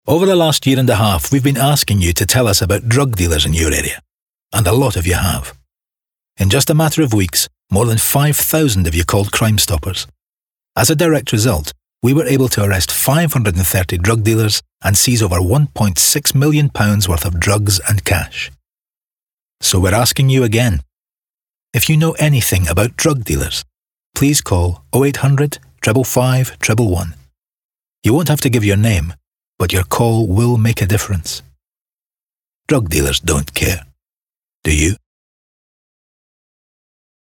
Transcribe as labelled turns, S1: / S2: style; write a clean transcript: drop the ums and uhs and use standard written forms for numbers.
S1: Over the last year and a half, we've been asking you to tell us about drug dealers in your area, and a lot of you have. In just a matter of weeks, more than 5,000 of you called Crime Stoppers. As a direct result, we were able to arrest 530 drug dealers and seize over £1.6 million worth of drugs and cash. So we're asking you again. If you know anything about drug dealers, please call 0800 555 111. You won't have to give your name, but your call will make a difference. Drug dealers don't care. Do you?